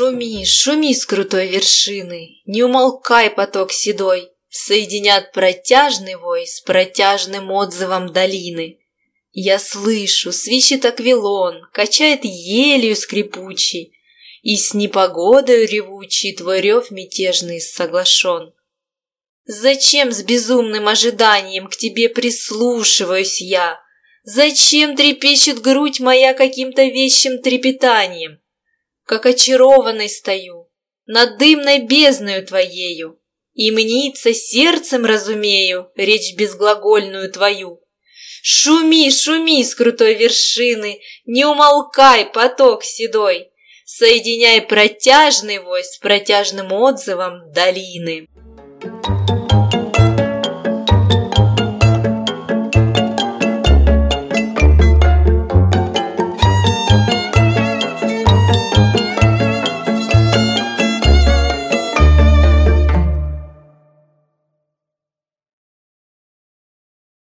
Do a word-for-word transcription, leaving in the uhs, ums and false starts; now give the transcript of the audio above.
Шуми, шуми с крутой вершины, не умолкай, поток седой, соединят протяжный вой с протяжным отзывом долины. Я слышу, свищет аквилон, качает елью скрипучий, и с непогодою ревучей твой рев мятежный соглашен. Зачем с безумным ожиданием к тебе прислушиваюсь я? Зачем трепещет грудь моя каким-то вещим трепетанием? Как очарованный стою над дымной бездною твоею, и мнится сердцем разумею речь безглагольную твою. Шуми, шуми с крутой вершины, не умолкай, поток седой, соединяй протяжный вой с протяжным отзывом долины.